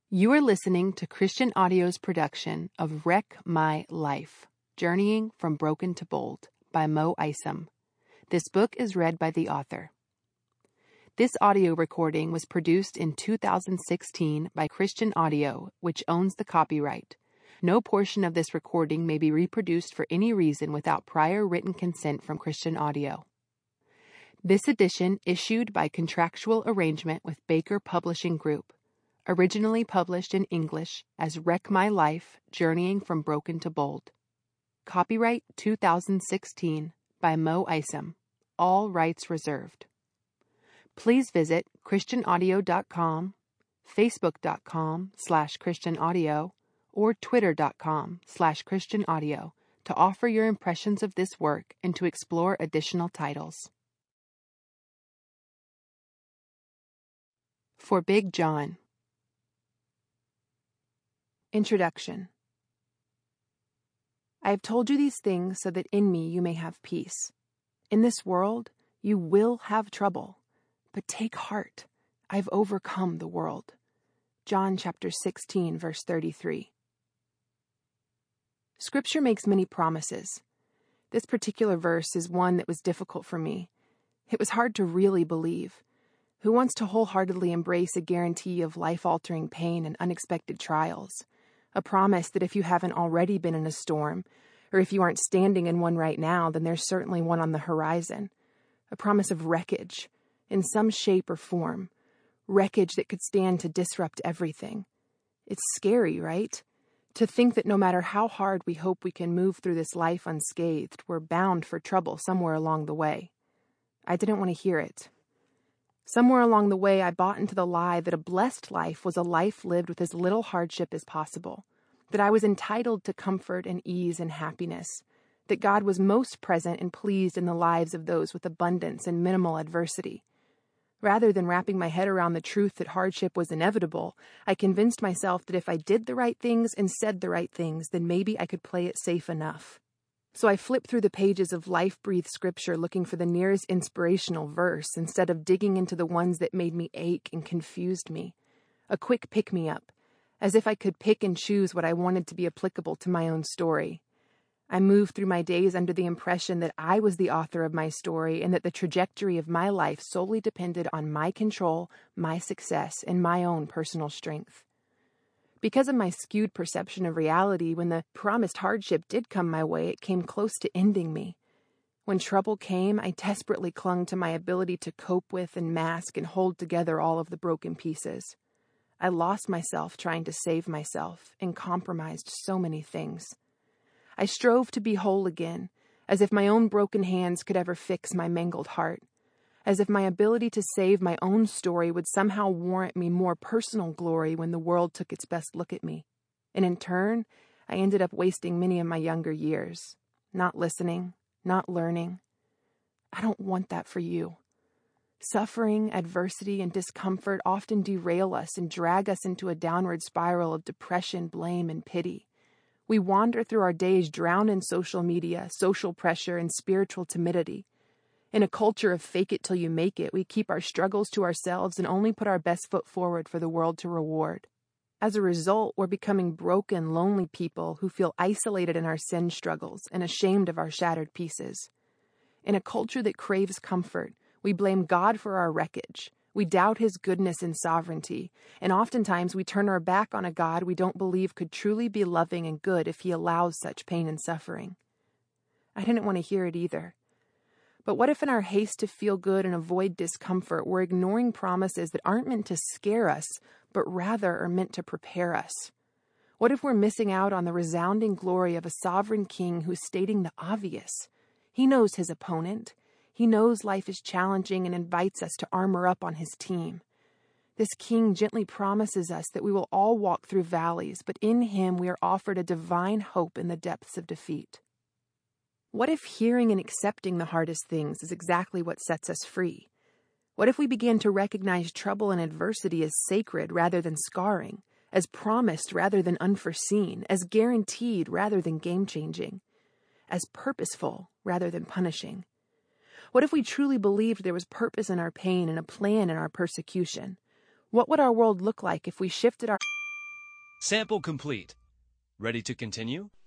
You are listening to Christian Audio's production of Wreck My Life, Journeying from Broken to Bold by Mo Isom. This book is read by the author. This audio recording was produced in 2016 by Christian Audio, which owns the copyright. No portion of this recording may be reproduced for any reason without prior written consent from Christian Audio. This edition issued by contractual arrangement with Baker Publishing Group. Originally published in English as Wreck My Life, Journeying from Broken to Bold. Copyright 2016 by Mo Isom. All rights reserved. Please visit christianaudio.com, facebook.com/christianaudio, or twitter.com/christianaudio to offer your impressions of this work and to explore additional titles. For Big John. Introduction. I have told you these things so that in me you may have peace. In this world you will have trouble, but take heart. I've overcome the world. John chapter 16, verse 33. Scripture makes many promises. This particular verse is one that was difficult for me. It was hard to really believe. Who wants to wholeheartedly embrace a guarantee of life-altering pain and unexpected trials? A promise that if you haven't already been in a storm, or if you aren't standing in one right now, then there's certainly one on the horizon. A promise of wreckage, in some shape or form. Wreckage that could stand to disrupt everything. It's scary, right? To think that no matter how hard we hope we can move through this life unscathed, we're bound for trouble somewhere along the way. I didn't want to hear it. Somewhere along the way, I bought into the lie that a blessed life was a life lived with as little hardship as possible, that I was entitled to comfort and ease and happiness, that God was most present and pleased in the lives of those with abundance and minimal adversity. Rather than wrapping my head around the truth that hardship was inevitable, I convinced myself that if I did the right things and said the right things, then maybe I could play it safe enough. So I flipped through the pages of life-breathed scripture looking for the nearest inspirational verse instead of digging into the ones that made me ache and confused me. A quick pick-me-up, as if I could pick and choose what I wanted to be applicable to my own story. I moved through my days under the impression that I was the author of my story and that the trajectory of my life solely depended on my control, my success, and my own personal strength. Because of my skewed perception of reality, when the promised hardship did come my way, it came close to ending me. When trouble came, I desperately clung to my ability to cope with and mask and hold together all of the broken pieces. I lost myself trying to save myself and compromised so many things. I strove to be whole again, as if my own broken hands could ever fix my mangled heart. As if my ability to save my own story would somehow warrant me more personal glory when the world took its best look at me. And in turn, I ended up wasting many of my younger years, not listening, not learning. I don't want that for you. Suffering, adversity, and discomfort often derail us and drag us into a downward spiral of depression, blame, and pity. We wander through our days drowned in social media, social pressure, and spiritual timidity. In a culture of fake it till you make it, we keep our struggles to ourselves and only put our best foot forward for the world to reward. As a result, we're becoming broken, lonely people who feel isolated in our sin struggles and ashamed of our shattered pieces. In a culture that craves comfort, we blame God for our wreckage. We doubt His goodness and sovereignty, and oftentimes we turn our back on a God we don't believe could truly be loving and good if He allows such pain and suffering. I didn't want to hear it either. But what if in our haste to feel good and avoid discomfort, we're ignoring promises that aren't meant to scare us, but rather are meant to prepare us? What if we're missing out on the resounding glory of a sovereign king who's stating the obvious? He knows his opponent. He knows life is challenging and invites us to armor up on his team. This king gently promises us that we will all walk through valleys, but in him we are offered a divine hope in the depths of defeat. What if hearing and accepting the hardest things is exactly what sets us free? What if we began to recognize trouble and adversity as sacred rather than scarring, as promised rather than unforeseen, as guaranteed rather than game-changing, as purposeful rather than punishing? What if we truly believed there was purpose in our pain and a plan in our persecution? What would our world look like if we shifted our Sample complete. Ready to continue?